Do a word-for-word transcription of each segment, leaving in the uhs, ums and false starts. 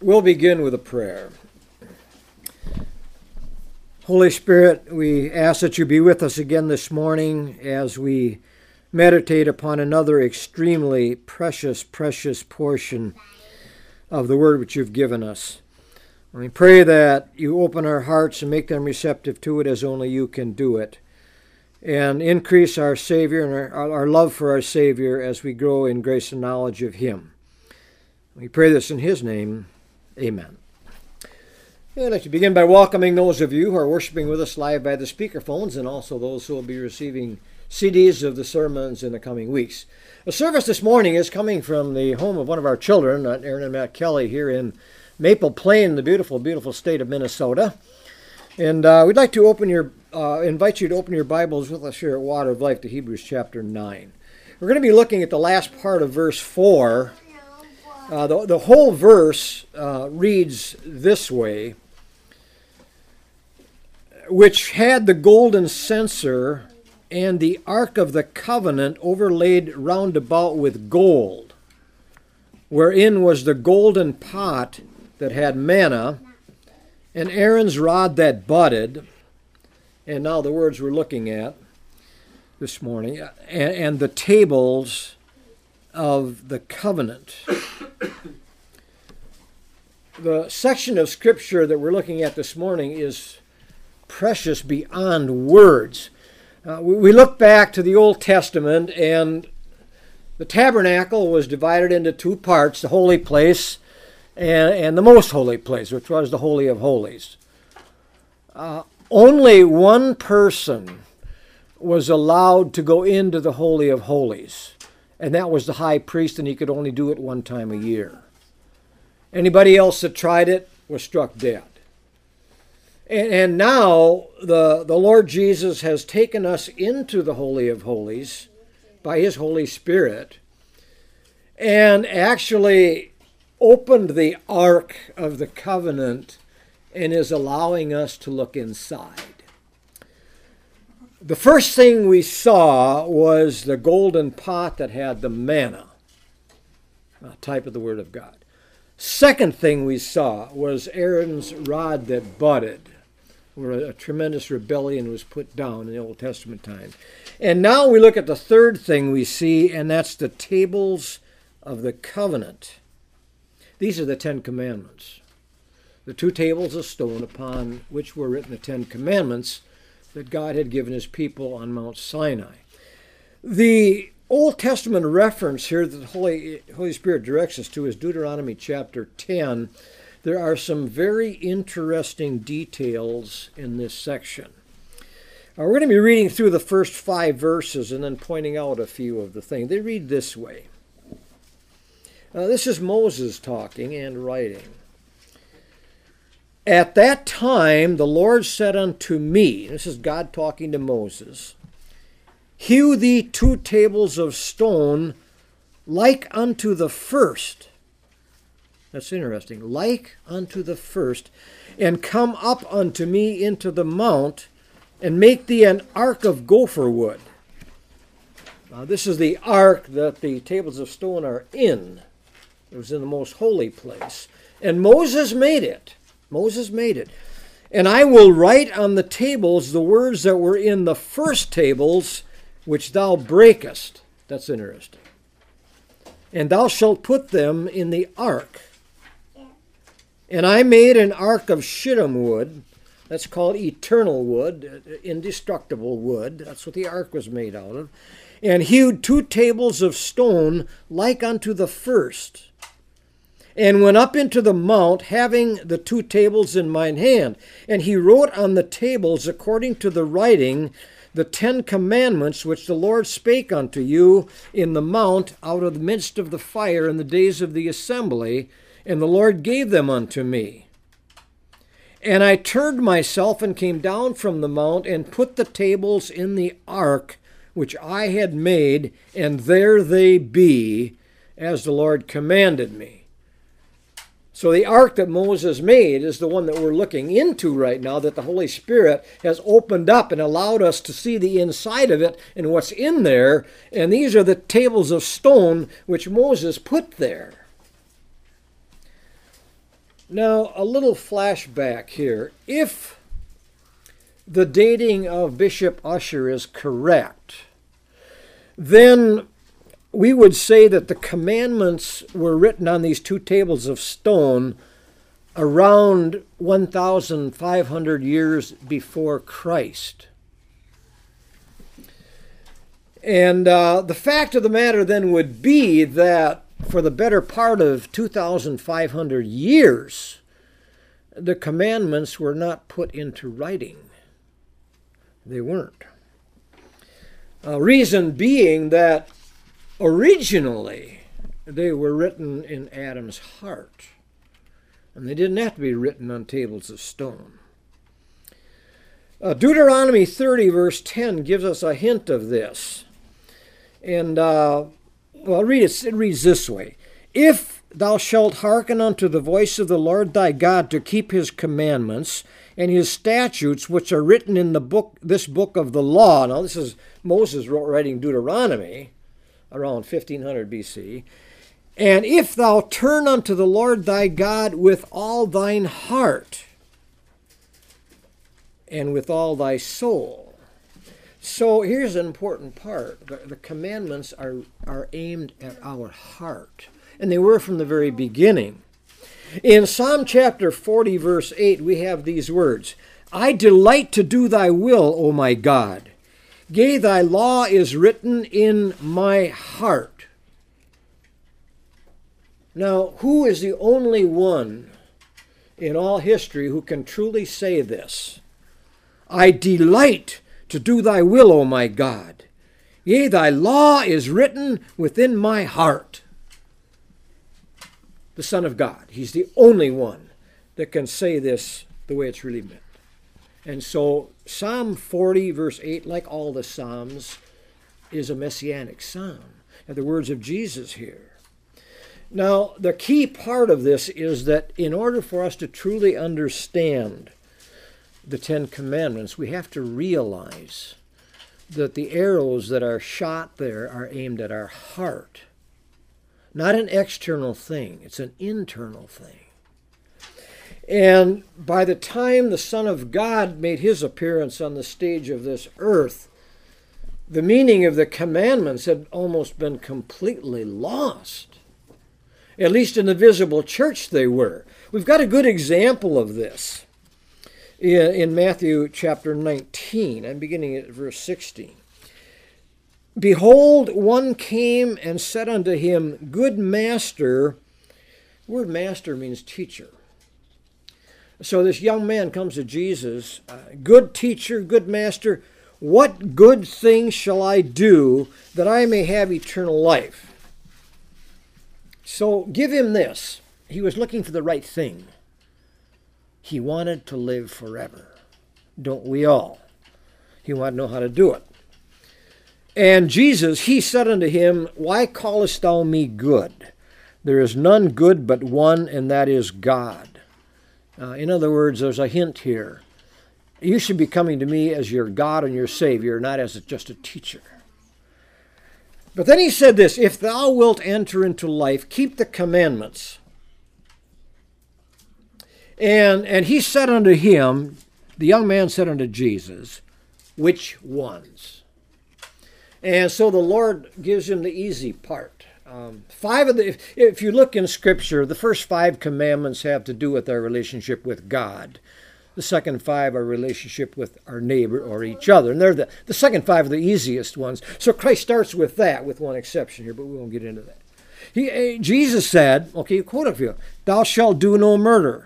We'll begin with a prayer. Holy Spirit, we ask that you be with us again this morning as we meditate upon another extremely precious, precious portion of the word which you've given us. We pray that you open our hearts and make them receptive to it as only you can do it, and increase our Savior and our, our love for our Savior as we grow in grace and knowledge of him. We pray this in his name. Amen. I'd like to begin by welcoming those of you who are worshiping with us live by the speakerphones, and also those who will be receiving C Ds of the sermons in the coming weeks. The service this morning is coming from the home of one of our children, Aaron and Matt Kelly, here in Maple Plain, the beautiful, beautiful state of Minnesota. And uh, we'd like to open your, uh, invite you to open your Bibles with us here at Water of Life to Hebrews chapter nine. We're going to be looking at the last part of verse four. Uh, the, the whole verse uh, reads this way: which had the golden censer and the ark of the covenant overlaid round about with gold, wherein was the golden pot that had manna, and Aaron's rod that budded. And now the words we're looking at this morning, and, and the tables of the covenant. The section of Scripture that we're looking at this morning is precious beyond words. Uh, we, we look back to the Old Testament, and the tabernacle was divided into two parts, the holy place and, and the most holy place, which was the Holy of Holies. Uh, only one person was allowed to go into the Holy of Holies, and that was the high priest, and he could only do it one time a year. Anybody else that tried it was struck dead. And, and now the, the Lord Jesus has taken us into the Holy of Holies by his Holy Spirit and actually opened the Ark of the Covenant and is allowing us to look inside. The first thing we saw was the golden pot that had the manna, a type of the Word of God. Second thing we saw was Aaron's rod that budded, where a tremendous rebellion was put down in the Old Testament time. And now we look at the third thing we see, and that's the tables of the covenant. These are the Ten Commandments, the two tables of stone upon which were written the Ten Commandments that God had given his people on Mount Sinai. The Old Testament reference here that the Holy, Holy Spirit directs us to is Deuteronomy chapter ten. There are some very interesting details in this section. Uh, we're going to be reading through the first five verses and then pointing out a few of the things. They read this way. Uh, this is Moses talking and writing. At that time the Lord said unto me, this is God talking to Moses, hew thee two tables of stone like unto the first. That's interesting. Like unto the first, and come up unto me into the mount, and make thee an ark of gopher wood. Now this is the ark that the tables of stone are in. It was in the most holy place. And Moses made it. Moses made it. And I will write on the tables the words that were in the first tables, which thou breakest. That's interesting. And thou shalt put them in the ark. And I made an ark of shittim wood. That's called eternal wood, indestructible wood. That's what the ark was made out of. And hewed two tables of stone like unto the first. And went up into the mount, having the two tables in mine hand. And he wrote on the tables, according to the writing, the Ten Commandments which the Lord spake unto you in the mount out of the midst of the fire in the days of the assembly, and the Lord gave them unto me. And I turned myself and came down from the mount and put the tables in the ark which I had made, and there they be, as the Lord commanded me. So the ark that Moses made is the one that we're looking into right now, that the Holy Spirit has opened up and allowed us to see the inside of it and what's in there. And these are the tables of stone which Moses put there. Now, a little flashback here. If the dating of Bishop Ussher is correct, then we would say that the commandments were written on these two tables of stone around one thousand five hundred years before Christ. And uh, the fact of the matter then would be that for the better part of two thousand five hundred years, the commandments were not put into writing. They weren't. Uh, reason being that originally they were written in Adam's heart, and they didn't have to be written on tables of stone. Uh, Deuteronomy thirty, verse ten, gives us a hint of this. And, uh, well, read it. It reads this way. If thou shalt hearken unto the voice of the Lord thy God to keep his commandments and his statutes, which are written in the book, this book of the law. Now, this is Moses writing Deuteronomy around fifteen hundred B C. And if thou turn unto the Lord thy God with all thine heart and with all thy soul. So here's an important part. The, the commandments are, are aimed at our heart. And they were from the very beginning. In Psalm chapter forty, verse eight, we have these words. I delight to do thy will, O my God. Yea, thy law is written in my heart. Now, who is the only one in all history who can truly say this? I delight to do thy will, O my God. Yea, thy law is written within my heart. The Son of God. He's the only one that can say this the way it's really meant. And so Psalm forty, verse eight, like all the Psalms, is a messianic psalm. And the words of Jesus here. Now, the key part of this is that in order for us to truly understand the Ten Commandments, we have to realize that the arrows that are shot there are aimed at our heart. Not an external thing, it's an internal thing. And by the time the Son of God made his appearance on the stage of this earth, the meaning of the commandments had almost been completely lost. At least in the visible church they were. We've got a good example of this in Matthew chapter nineteen. I'm beginning at verse sixteen. Behold, one came and said unto him, Good master. The word master means teacher. So this young man comes to Jesus, uh, good teacher, good master, what good thing shall I do that I may have eternal life? So give him this. He was looking for the right thing. He wanted to live forever. Don't we all? He wanted to know how to do it. And Jesus, he said unto him, Why callest thou me good? There is none good but one, and that is God. Uh, in other words, there's a hint here. You should be coming to me as your God and your Savior, not as just a teacher. But then he said this, If thou wilt enter into life, keep the commandments. And, and he said unto him, the young man said unto Jesus, Which ones? And so the Lord gives him the easy part. Um, five of the, if, if you look in Scripture, the first five commandments have to do with our relationship with God. The second five are relationship with our neighbor or each other. And they're the, the second five are the easiest ones. So Christ starts with that, with one exception here, but we won't get into that. He, Jesus said, okay, quote it for you, Thou shalt do no murder.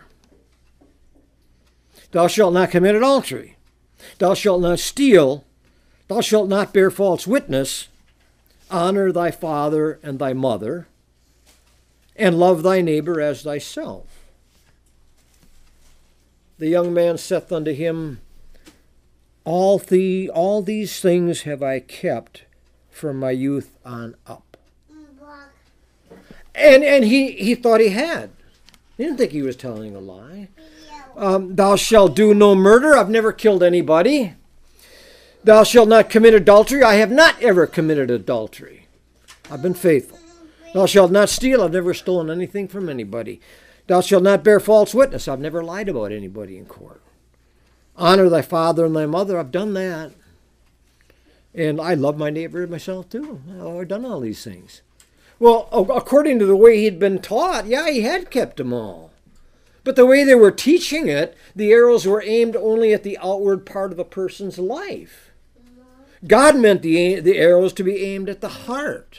Thou shalt not commit adultery. Thou shalt not steal. Thou shalt not bear false witness. Honor thy father and thy mother. And love thy neighbor as thyself. The young man saith unto him, All, the, all these things have I kept from my youth on up. And, and he, he thought he had. He didn't think he was telling a lie. Um, Thou shalt do no murder. I've never killed anybody. Thou shalt not commit adultery. I have not ever committed adultery. I've been faithful. Thou shalt not steal. I've never stolen anything from anybody. Thou shalt not bear false witness. I've never lied about anybody in court. Honor thy father and thy mother. I've done that. And I love my neighbor myself too. I've done all these things. Well, according to the way he'd been taught, yeah, he had kept them all. But the way they were teaching it, the arrows were aimed only at the outward part of a person's life. God meant the, the arrows to be aimed at the heart.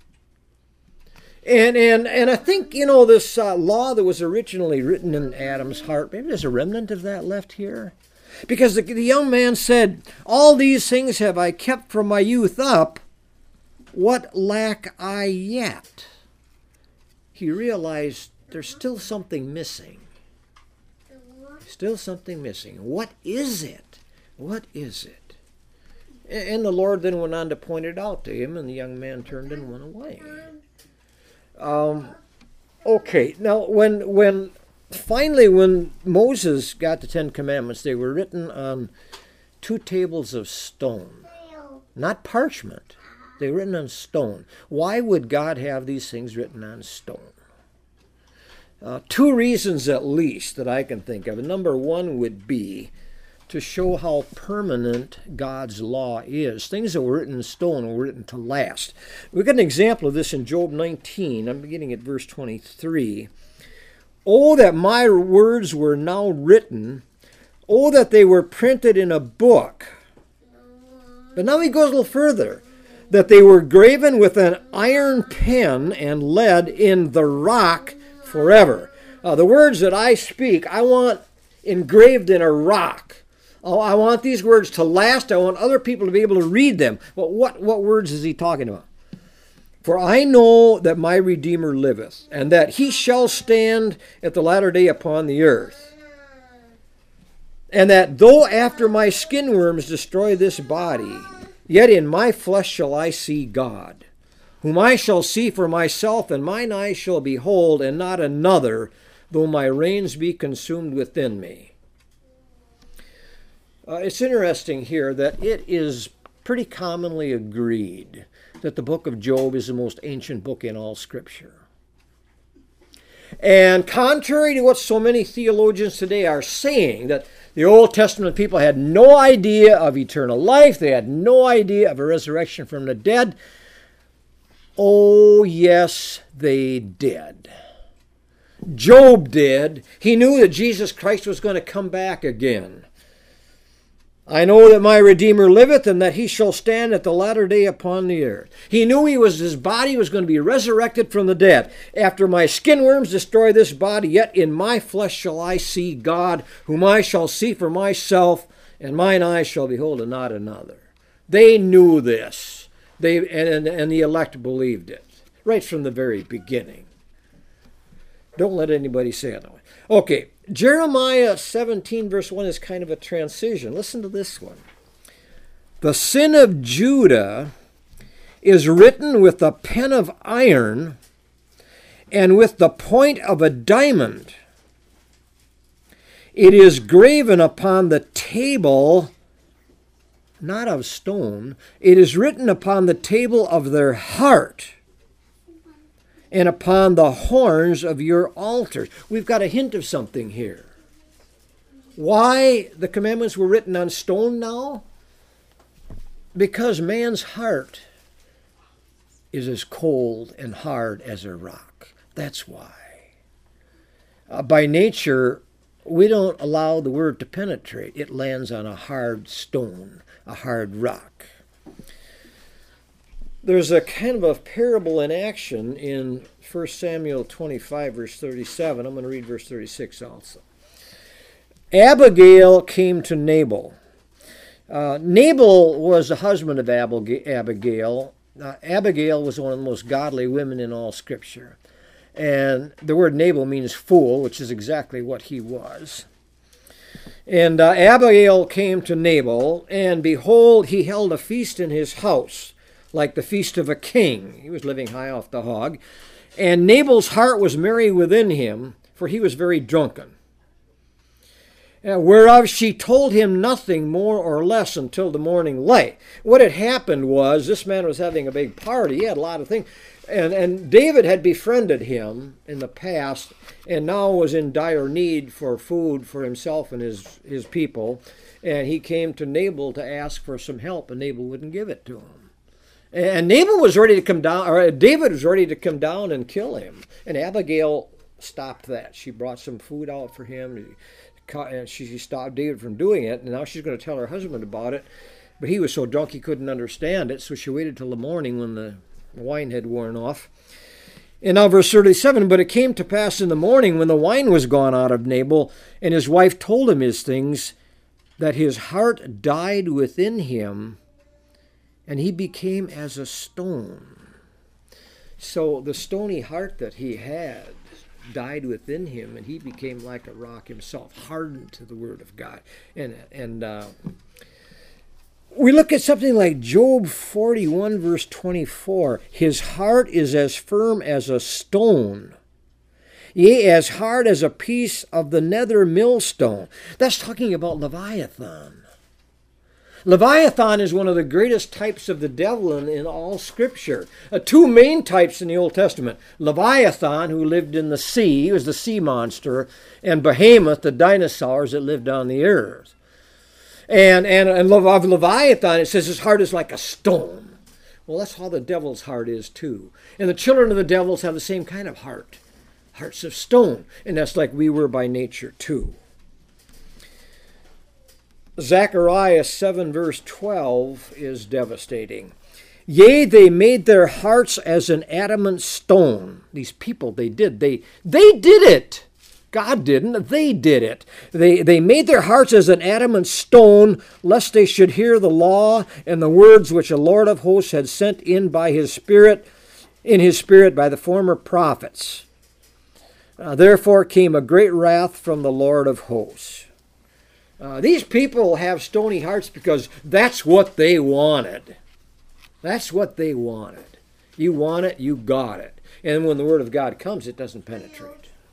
And and and I think, you know, this uh, law that was originally written in Adam's heart, maybe there's a remnant of that left here. Because the, the young man said, all these things have I kept from my youth up. What lack I yet? He realized there's still something missing. Still something missing. What is it? What is it? And the Lord then went on to point it out to him, and the young man turned and went away. Um, okay, now when when finally when Moses got the Ten Commandments, they were written on two tables of stone, not parchment. They were written on stone. Why would God have these things written on stone? Uh, two reasons at least that I can think of. Number one would be to show how permanent God's law is. Things that were written in stone were written to last. We've got an example of this in Job nineteen. I'm beginning at verse twenty-three. Oh, that my words were now written. Oh, that they were printed in a book. But now he goes a little further. That they were graven with an iron pen and lead in the rock forever. Uh, the words that I speak, I want engraved in a rock. Oh, I want these words to last. I want other people to be able to read them. Well, what, what words is he talking about? For I know that my Redeemer liveth, and that he shall stand at the latter day upon the earth. And that though after my skin worms destroy this body, yet in my flesh shall I see God, whom I shall see for myself, and mine eyes shall behold, and not another, though my reins be consumed within me. Uh, it's interesting here that it is pretty commonly agreed that the book of Job is the most ancient book in all Scripture. And contrary to what so many theologians today are saying, that the Old Testament people had no idea of eternal life, they had no idea of a resurrection from the dead, oh yes, they did. Job did. He knew that Jesus Christ was going to come back again. I know that my Redeemer liveth, and that he shall stand at the latter day upon the earth. He knew he was his body was going to be resurrected from the dead. After my skin worms destroy this body, yet in my flesh shall I see God, whom I shall see for myself, and mine eyes shall behold, and not another. They knew this. They and, and the elect believed it right from the very beginning. Don't let anybody say it. Okay, Jeremiah seventeen verse one is kind of a transition. Listen to this one. The sin of Judah is written with a pen of iron and with the point of a diamond. It is graven upon the table, not of stone. It is written upon the table of their heart and upon the horns of your altars. We've got a hint of something here. Why the commandments were written on stone now? Because man's heart is as cold and hard as a rock. That's why. Uh, by nature, we don't allow the word to penetrate. It lands on a hard stone, a hard rock. There's a kind of a parable in action in First Samuel twenty-five, verse thirty-seven. I'm going to read verse thirty-six also. Abigail came to Nabal. Uh, Nabal was the husband of Abigail. Uh, Abigail was one of the most godly women in all Scripture. And the word Nabal means fool, which is exactly what he was. And uh, Abigail came to Nabal, and behold, he held a feast in his house, like the feast of a king. He was living high off the hog. And Nabal's heart was merry within him, for he was very drunken. Uh, whereof she told him nothing more or less until the morning light. What had happened was, this man was having a big party. He had a lot of things. And, and David had befriended him in the past and now was in dire need for food for himself and his, his people. And he came to Nabal to ask for some help, and Nabal wouldn't give it to him. And Nabal was ready to come down, or David was ready to come down and kill him. And Abigail stopped that. She brought some food out for him. And she stopped David from doing it. And now she's going to tell her husband about it. But he was so drunk he couldn't understand it. So she waited till the morning when the wine had worn off. And now verse thirty-seven, but it came to pass in the morning when the wine was gone out of Nabal, and his wife told him his things, that his heart died within him, and he became as a stone. So the stony heart that he had died within him, and he became like a rock himself, hardened to the word of God. And and uh, we look at something like Job forty-one, verse twenty-four. His heart is as firm as a stone, yea, as hard as a piece of the nether millstone. That's talking about Leviathan. Leviathan is one of the greatest types of the devil in, in all Scripture. Uh, two main types in the Old Testament. Leviathan, who lived in the sea, he was the sea monster, and Behemoth, the dinosaurs that lived on the earth. And, and, and of Leviathan, it says his heart is like a stone. Well, that's how the devil's heart is too. And the children of the devils have the same kind of heart. Hearts of stone. And that's like we were by nature too. Zechariah seven verse twelve is devastating. Yea, they made their hearts as an adamant stone. These people, they did. They, they did it. God didn't. They did it. They, they made their hearts as an adamant stone, lest they should hear the law and the words which the Lord of hosts had sent in by his Spirit, in his Spirit by the former prophets. Uh, therefore came a great wrath from the Lord of hosts. Uh, these people have stony hearts because that's what they wanted. That's what they wanted. You want it, you got it. And when the Word of God comes, it doesn't penetrate.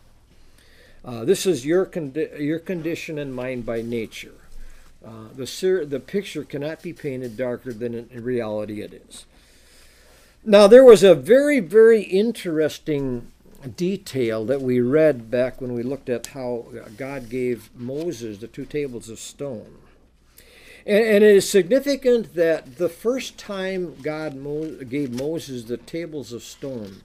Uh, this is your condi- your condition and mine by nature. Uh, the, ser- the picture cannot be painted darker than in reality it is. Now, there was a very, very interesting detail that we read back when we looked at how God gave Moses the two tables of stone. And, and it is significant that the first time God Mo- gave Moses the tables of stone,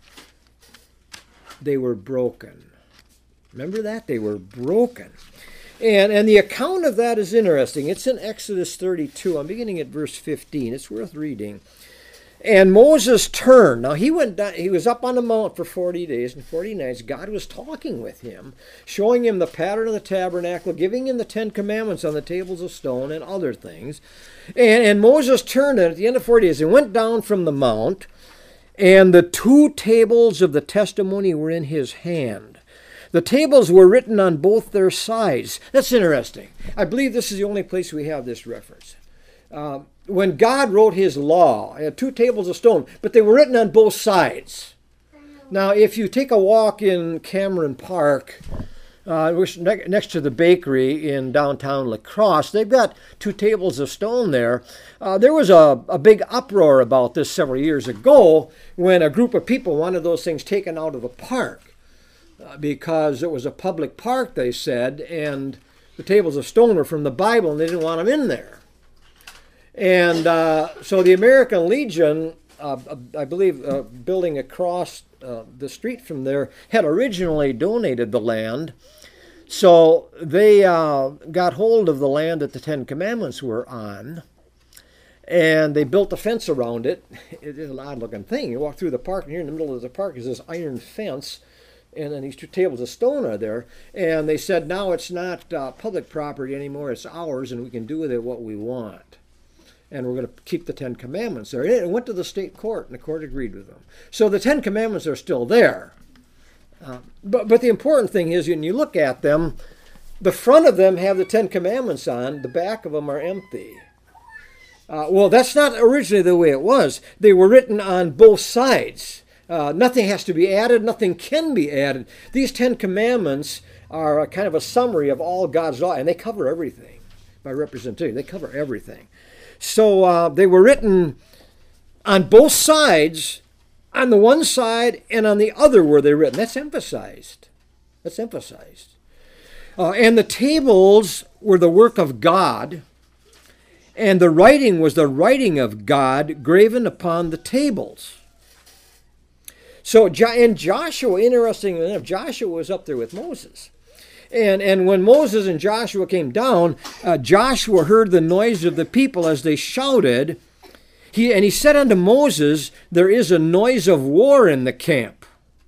they were broken. Remember that? They were broken. And, and the account of that is interesting. It's in Exodus thirty-two. I'm beginning at verse fifteen. It's worth reading. And Moses turned. Now he went down, he was up on the mount for forty days and forty nights. God was talking with him, showing him the pattern of the tabernacle, giving him the Ten Commandments on the tables of stone and other things. And, and Moses turned, and at the end of forty days, he went down from the mount, and the two tables of the testimony were in his hand. The tables were written on both their sides. That's interesting. I believe this is the only place we have this reference. Uh, when God wrote his law, he had two tables of stone, but they were written on both sides. Now, if you take a walk in Cameron Park, uh, which ne- next to the bakery in downtown La Crosse, they've got two tables of stone there. Uh, there was a, a big uproar about this several years ago when a group of people wanted those things taken out of the park. Uh, because it was a public park, they said, and the tables of stone were from the Bible, and they didn't want them in there. And uh, so the American Legion, uh, I believe, uh, building across uh, the street from there, had originally donated the land. So they uh, got hold of the land that the Ten Commandments were on, and they built a fence around it. It is an odd-looking thing. You walk through the park, and here in the middle of the park is this iron fence, and then these two tables of stone are there. And they said, now it's not uh, public property anymore, it's ours, and we can do with it what we want. And we're going to keep the Ten Commandments there. And it went to the state court, and the court agreed with them. So the Ten Commandments are still there. Uh, but, but the important thing is, when you look at them, the front of them have the Ten Commandments on, the back of them are empty. Uh, well, that's not originally the way it was. They were written on both sides. Uh, nothing has to be added. Nothing can be added. These Ten Commandments are a kind of a summary of all God's law, and they cover everything by representation. They cover everything. So uh, they were written on both sides, on the one side and on the other were they written. That's emphasized. That's emphasized. Uh, and the tables were the work of God, and the writing was the writing of God graven upon the tables. So, and Joshua, interestingly enough, Joshua was up there with Moses. And, and when Moses and Joshua came down, uh, Joshua heard the noise of the people as they shouted. He, and he said unto Moses, there is a noise of war in the camp.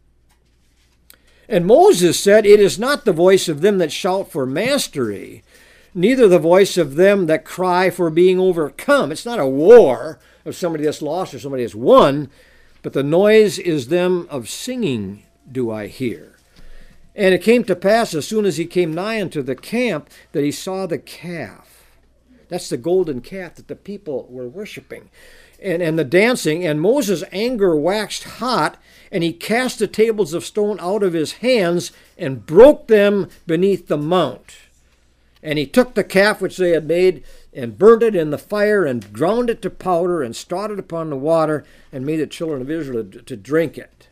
And Moses said, it is not the voice of them that shout for mastery, neither the voice of them that cry for being overcome. It's not a war of somebody that's lost or somebody that's won, but the noise is them of singing do I hear. And it came to pass, as soon as he came nigh unto the camp, that he saw the calf. That's the golden calf that the people were worshiping. And, and the dancing, and Moses' anger waxed hot, and he cast the tables of stone out of his hands and broke them beneath the mount. And he took the calf which they had made and burnt it in the fire and ground it to powder and strawed it upon the water and made the children of Israel to, to drink it.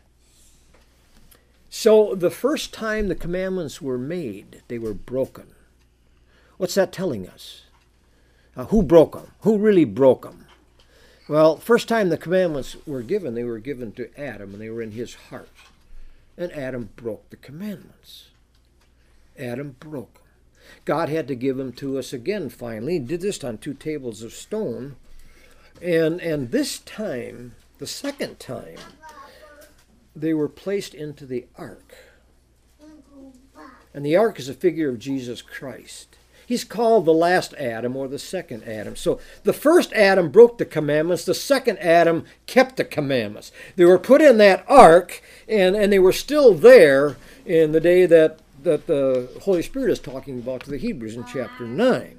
So the first time the commandments were made, they were broken. What's that telling us? Uh, who broke them? Who really broke them? Well, first time the commandments were given, they were given to Adam, and they were in his heart. And Adam broke the commandments. Adam broke them. God had to give them to us again finally. He did this on two tables of stone. And, and this time, the second time, they were placed into the ark. And the ark is a figure of Jesus Christ. He's called the last Adam or the second Adam. So the first Adam broke the commandments. The second Adam kept the commandments. They were put in that ark, and, and they were still there in the day that, that the Holy Spirit is talking about to the Hebrews in chapter nine.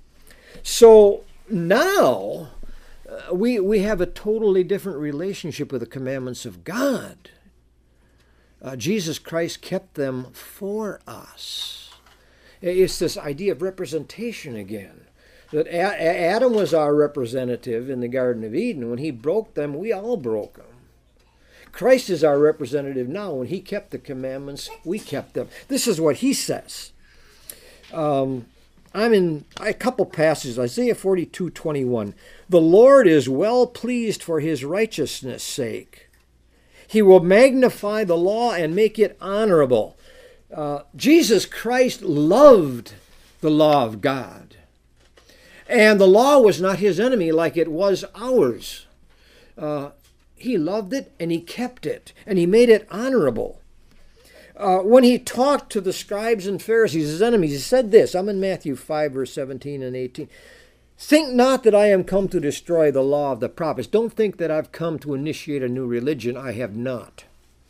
So now uh, we, we have a totally different relationship with the commandments of God. Uh, Jesus Christ kept them for us. It's this idea of representation again. That Adam was our representative in the Garden of Eden. When he broke them, we all broke them. Christ is our representative now. When he kept the commandments, we kept them. This is what he says. Um, I'm in a couple passages. Isaiah forty-two twenty-one. The Lord is well pleased for his righteousness' sake. He will magnify the law and make it honorable. Uh, Jesus Christ loved the law of God. And the law was not his enemy like it was ours. Uh, he loved it and he kept it and he made it honorable. Uh, when he talked to the scribes and Pharisees, his enemies, he said this. I'm in Matthew five, verse seventeen and eighteen. Think not that I am come to destroy the law of the prophets. Don't think that I've come to initiate a new religion. I have not.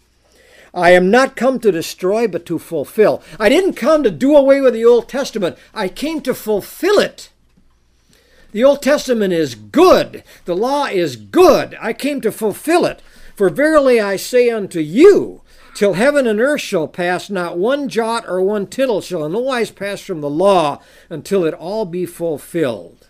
I am not come to destroy, but to fulfill. I didn't come to do away with the Old Testament. I came to fulfill it. The Old Testament is good. The law is good. I came to fulfill it. For verily I say unto you, till heaven and earth shall pass, not one jot or one tittle shall in no wise pass from the law until it all be fulfilled.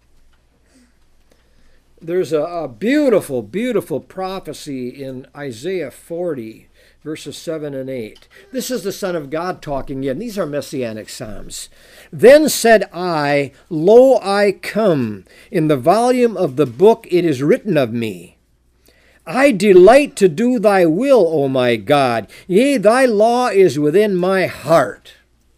There's a, a beautiful, beautiful prophecy in Isaiah forty, verses seven and eight. This is the Son of God talking again. These are messianic psalms. Then said I, Lo, I come. In the volume of the book it is written of me. I delight to do thy will, O my God. Yea, thy law is within my heart.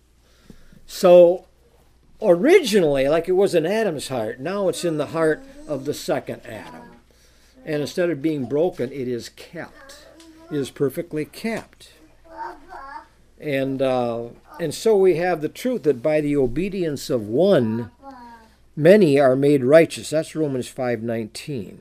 So, originally, like it was in Adam's heart, now it's in the heart of the second Adam. And instead of being broken, it is kept. It is perfectly kept. And uh, and so we have the truth that by the obedience of one, many are made righteous. That's Romans five nineteen.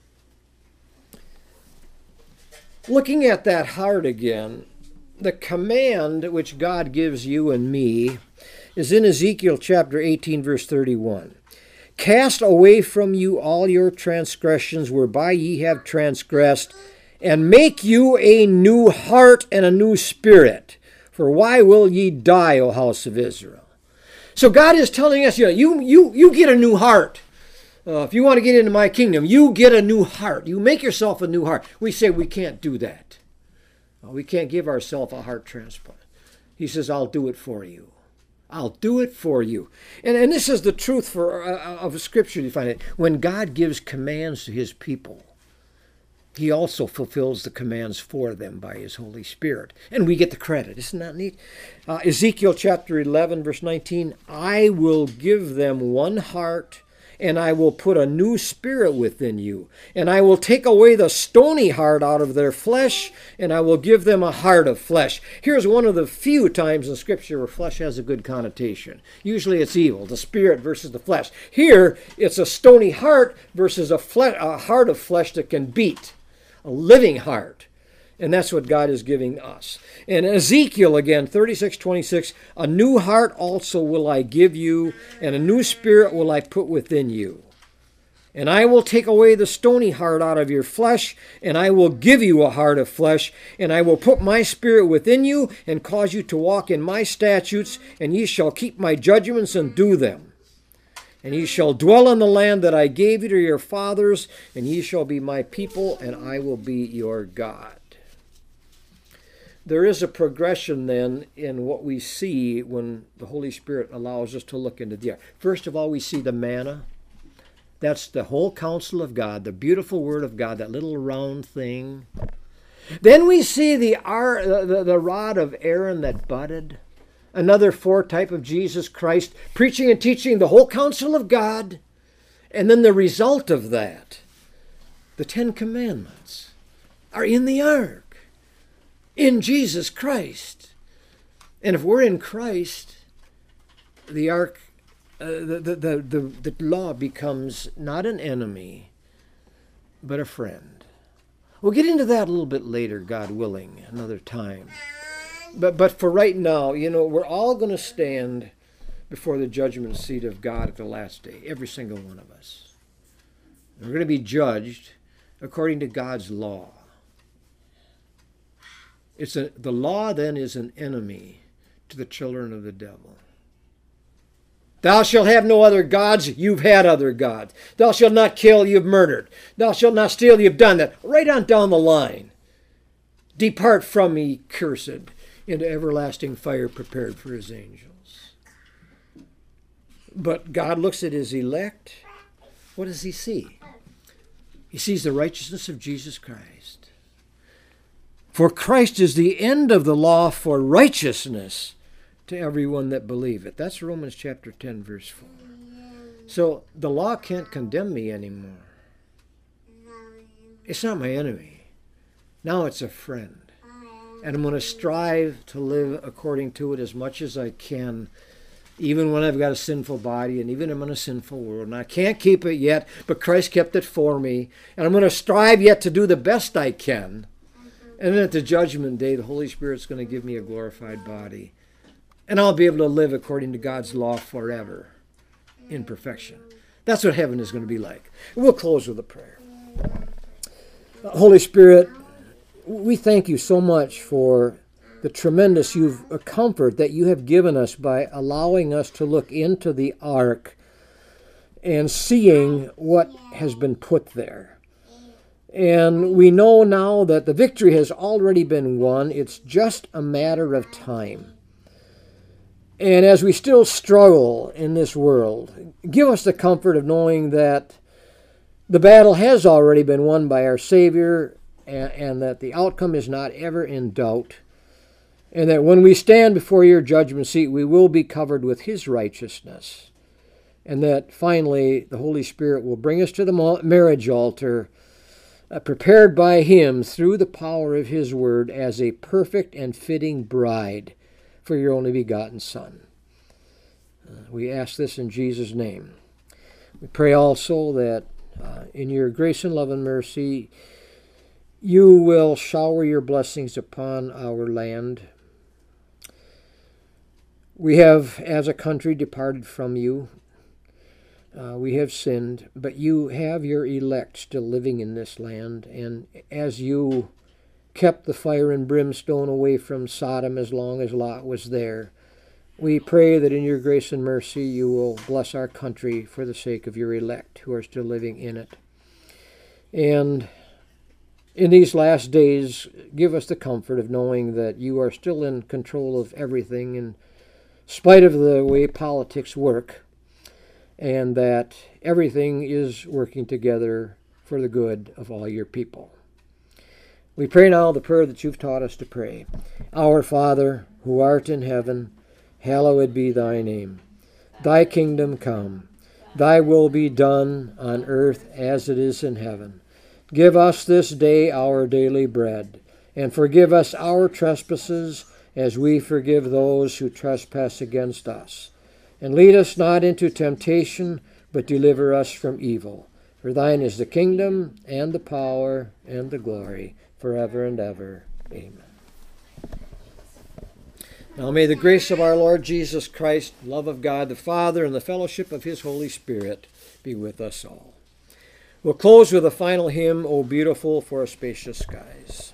Looking at that heart again, the command which God gives you and me is in Ezekiel chapter eighteen, verse thirty-one. Cast away from you all your transgressions whereby ye have transgressed, and make you a new heart and a new spirit. For why will ye die, O house of Israel? So God is telling us, you know, you, you, you get a new heart. uh, if you want to get into my kingdom, you get a new heart. You make yourself a new heart. We say we can't do that. Uh, we can't give ourselves a heart transplant. He says, I'll do it for you. I'll do it for you. And, and this is the truth for uh, of Scripture. You find it. When God gives commands to his people, he also fulfills the commands for them by his Holy Spirit. And we get the credit. Isn't that neat? Uh, Ezekiel chapter eleven, verse nineteen, I will give them one heart, and I will put a new spirit within you. And I will take away the stony heart out of their flesh, and I will give them a heart of flesh. Here's one of the few times in Scripture where flesh has a good connotation. Usually it's evil, the spirit versus the flesh. Here, it's a stony heart versus a, fle- a heart of flesh that can beat. A living heart. And that's what God is giving us. And Ezekiel again, thirty-six twenty-six, a new heart also will I give you, and a new spirit will I put within you. And I will take away the stony heart out of your flesh, and I will give you a heart of flesh, and I will put my spirit within you, and cause you to walk in my statutes, and ye shall keep my judgments and do them. And ye shall dwell in the land that I gave you to your fathers, and ye shall be my people, and I will be your God. There is a progression then in what we see when the Holy Spirit allows us to look into the ark. First of all, we see the manna. That's the whole counsel of God, the beautiful word of God, that little round thing. Then we see the, ar- the, the rod of Aaron that budded. Another foretype of Jesus Christ, preaching and teaching the whole counsel of God. And then the result of that, the Ten Commandments, are in the ark, in Jesus Christ. And if we're in Christ, the ark, uh, the, the, the, the, the law becomes not an enemy, but a friend. We'll get into that a little bit later, God willing, another time. But but for right now, you know, we're all going to stand before the judgment seat of God at the last day, every single one of us. We're going to be judged according to God's law. It's a, the law then is an enemy to the children of the devil. Thou shalt have no other gods, you've had other gods. Thou shalt not kill, you've murdered. Thou shalt not steal, you've done that. Right on down the line. Depart from me, cursed, into everlasting fire prepared for his angels. But God looks at his elect. What does he see? He sees the righteousness of Jesus Christ. For Christ is the end of the law for righteousness to everyone that believeth. That's Romans chapter ten, verse four. So the law can't condemn me anymore. It's not my enemy. Now it's a friend. And I'm going to strive to live according to it as much as I can, even when I've got a sinful body and even I'm in a sinful world. And I can't keep it yet, but Christ kept it for me. And I'm going to strive yet to do the best I can. And then at the judgment day, the Holy Spirit's going to give me a glorified body. And I'll be able to live according to God's law forever in perfection. That's what heaven is going to be like. We'll close with a prayer. Holy Spirit, we thank you so much for the tremendous you've, uh, comfort that you have given us by allowing us to look into the ark and seeing what has been put there. And we know now that the victory has already been won. It's just a matter of time. And as we still struggle in this world, give us the comfort of knowing that the battle has already been won by our Savior, and, and that the outcome is not ever in doubt, and that when we stand before your judgment seat, we will be covered with his righteousness, and that finally the Holy Spirit will bring us to the marriage altar, uh, prepared by him through the power of his word as a perfect and fitting bride for your only begotten Son. Uh, we ask this in Jesus' name. We pray also that uh, in your grace and love and mercy, you will shower your blessings upon our land. We have, as a country, departed from you. Uh, we have sinned, but you have your elect still living in this land. And as you kept the fire and brimstone away from Sodom as long as Lot was there, we pray that in your grace and mercy you will bless our country for the sake of your elect who are still living in it. And in these last days, give us the comfort of knowing that you are still in control of everything in spite of the way politics work, and that everything is working together for the good of all your people. We pray now the prayer that you've taught us to pray. Our Father, who art in heaven, hallowed be thy name. Thy kingdom come. Thy will be done on earth as it is in heaven. Give us this day our daily bread, and forgive us our trespasses as we forgive those who trespass against us. And lead us not into temptation, but deliver us from evil. For thine is the kingdom, and the power, and the glory, forever and ever. Amen. Now may the grace of our Lord Jesus Christ, love of God the Father, and the fellowship of his Holy Spirit be with us all. We'll close with a final hymn, O Beautiful for Spacious Skies.